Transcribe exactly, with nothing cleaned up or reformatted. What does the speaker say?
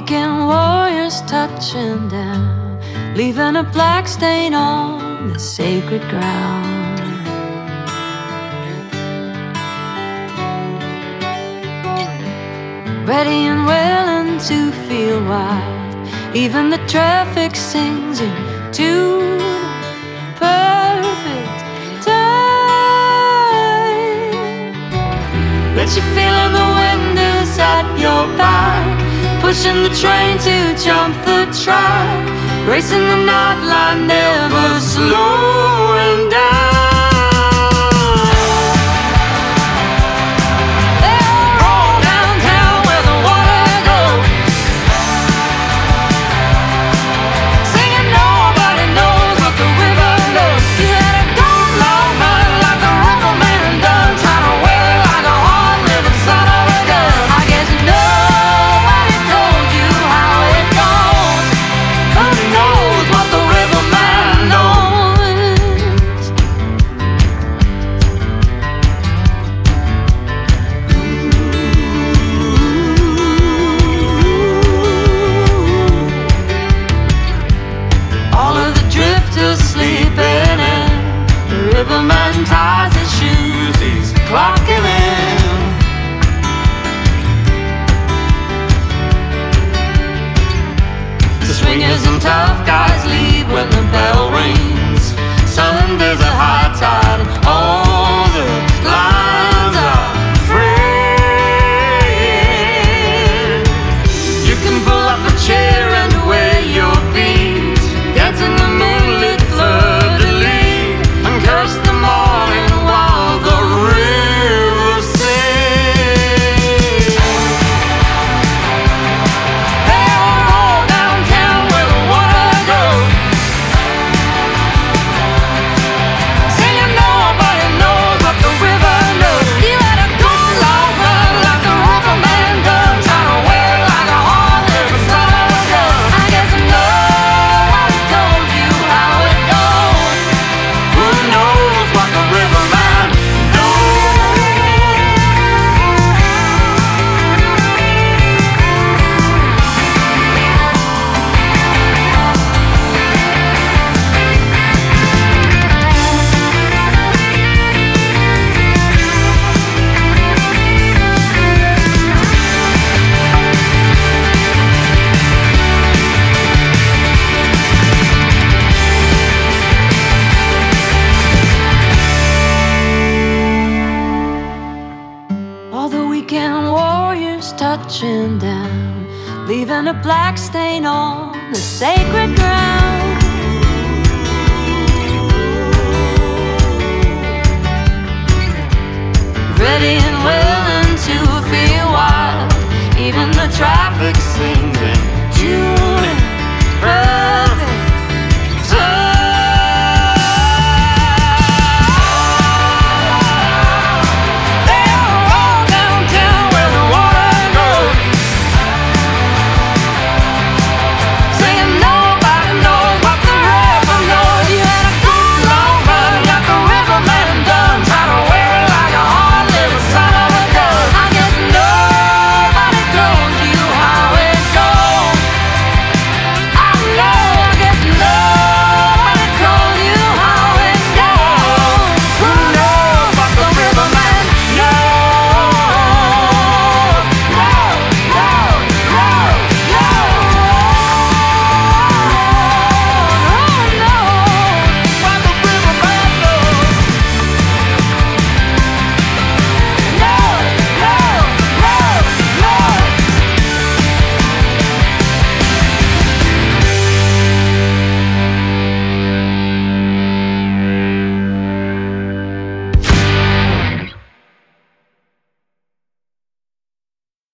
weekend warriors touching down, leaving a black stain on the sacred ground. Ready and willing to feel wild, even the traffic sings in tune. Perfect time. Bet you feeling the wind is at your back, pushing the train to jump the track, racing the night line, never slowing down. Riverman ties his shoes, he's clocking in. The swingers and tough guys leave when the bell rings. Sunday's a high tide and all the lines are free. You can pull up a chair and wear your beads, dance in the moonlit fleur-de-lis, curse the morning while the river sings. Hey, roll downtown where the water goes, singing nobody knows what the river knows. You had a good long run like the riverman done, trying to wear like a horn every son of a gun. I guess nobody told you how it goes. Who knows what the riverman knows? All the weekend warriors touching down, leaving a black stain on the sacred ground. Ready and willing to feel wild, even the traffic sings in